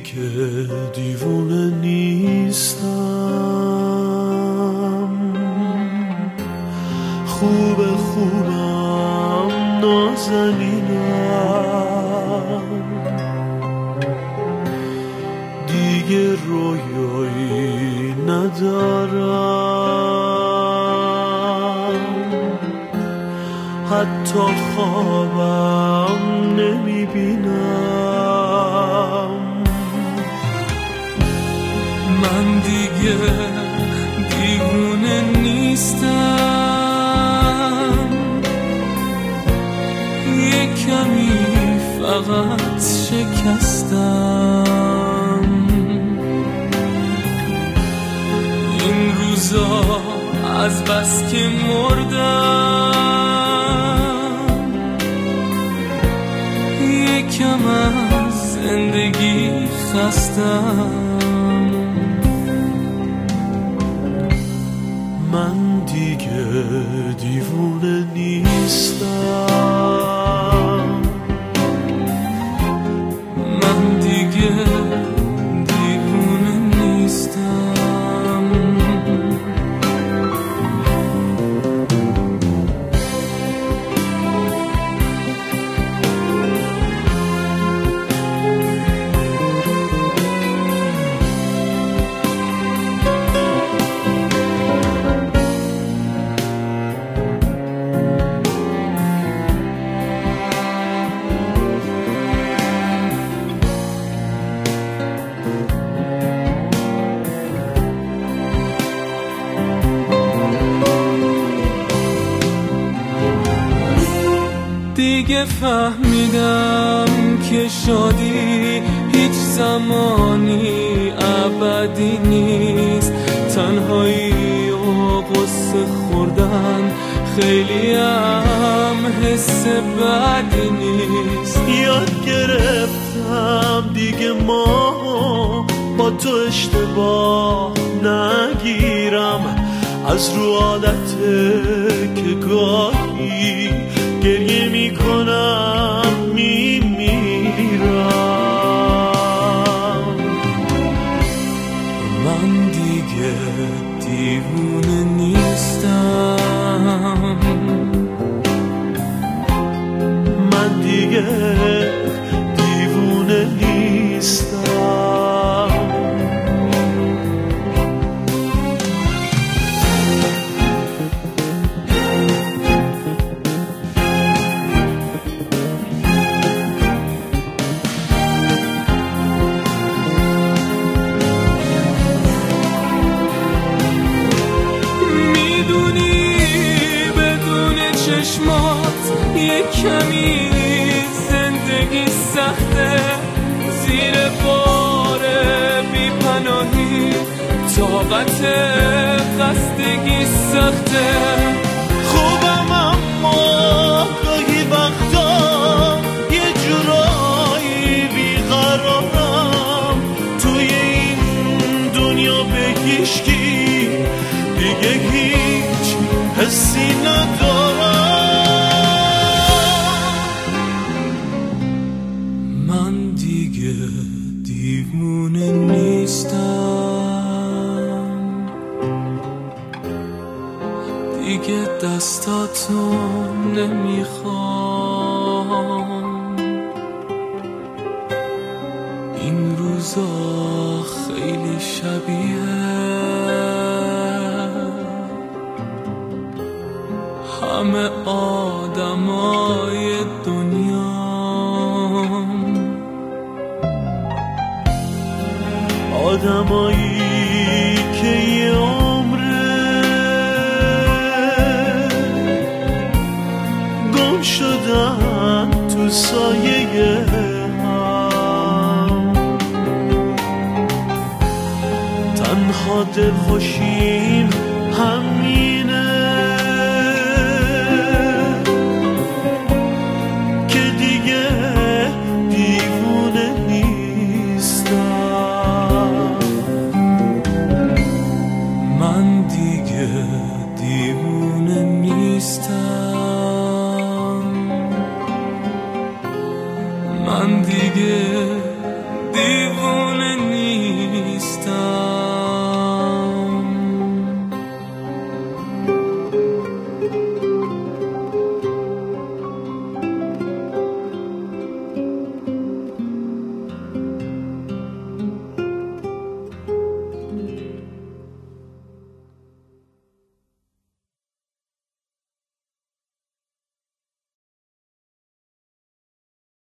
دیگه دیوونه نیستم، خوبم نازنینم، دیگه رویایی ندارم، حتی خوابم نمیبینم. من دیگه دیوونه نیستم، یه کمی فقط شکستم. این روزا از بس که مردم، یکم از زندگی خستم. من دیگه دیوونه نیستم، من دیگه دیوونه نیستم. دیگه فهمیدم که شادی هیچ زمانی ابدی نیست، تنهایی و قصه خوردن خیلی هم حس بدی نیست. یاد گرفتم دیگه ما با تو اشتباه نگیرم، از رو عادته که گاهی گریه میکنم میمیرم. من دیگه دیوونه نیستم، من دیگه دیوونه نیستم. یه کمی زندگی سخته، زیر بار بی پناهی طاقت خستگی سخته. خوبم اما گاهی وقتا یه جورایی بیقرارم، توی این دنیا به هیچکی دیگه هیچ حسی ندارم. من دیگه دیوونه نیستم، دیگه دستاتو نمیخوام. این روزا خیلی شبیه همه آدمای دنیا، آدمایی که یه عمره گم شدن تو سایه هم، تنها دلخوشیم همینه که دیگه دیوونه نیستم. من دیگه دیوونه نیستم، من دیگه دیوونه نیستم.